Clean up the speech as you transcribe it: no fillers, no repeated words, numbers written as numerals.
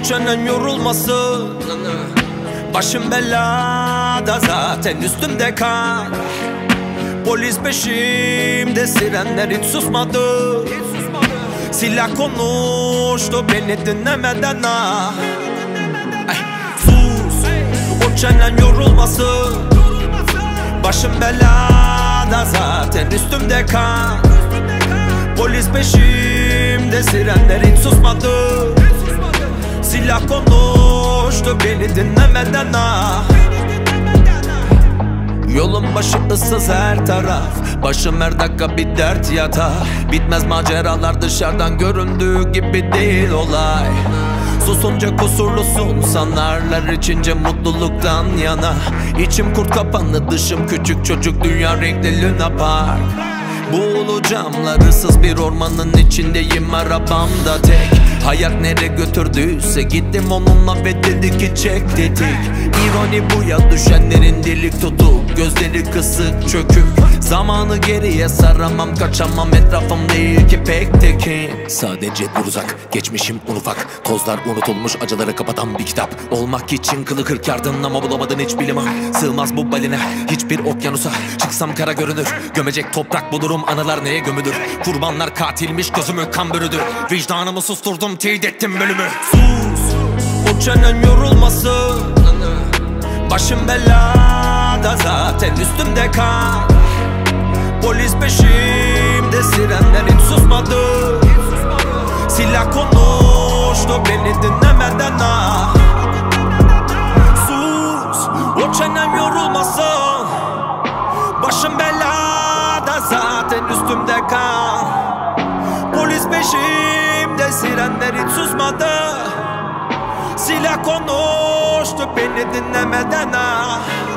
çenen yorulmasın. Başım belada, zaten üstümde kan. Polis peşimde, sirenler hiç susmadı. Silah konuştu beni dinlemeden ah. Sus, o çenen yorulmasın. Başım belada, zaten üstümde kan. Polis peşimde, sirenler hiç susmadı. Silah konuştu beni dinlemeden ah. Yolun başı ıssız her taraf, başım her dakika bir dert yatağı. Bitmez maceralar, dışarıdan göründüğü gibi değil olay. Susunca kusurlusun sanarlar, içince mutluluktan yana. İçim kurt kapanlı, dışım küçük çocuk, dünya renkli Luna Park. Buğulu camlar, ıssız bir ormanın içindeyim, arabamda tek. Hayat nereye götürdüyse gittim onunla ve dedi ki çek dedik. İroni bu ya, düşenlerin delik tutuk, gözleri kısık çökük. Zamanı geriye saramam, kaçamam, etrafım değil ki pek tekin. Sadece dur uzak, geçmişim ufak, tozlar unutulmuş, acıları kapatan bir kitap. Olmak için kılı kırk yardın ama bulamadın hiç bilimim. Sığmaz bu baline hiçbir okyanusa, çıksam kara görünür. Gömecek toprak bulurum, anılar neye gömülür. Kurbanlar katilmiş, gözümü kan bürüdü. Vicdanımı susturdum, teyit ettim bölümü. Sus, o çenen yorulmasın. Başım belada, zaten üstümde kan. Polis peşimde, sirenler hiç susmadı. Silah konuştu beni dinlemeden ah. Sus, o çenen yorulmasın. Başım belada, zaten üstümde kan. Polis peşimde, sirenler hiç susmadı. Silah konuştu beni dinlemeden ah.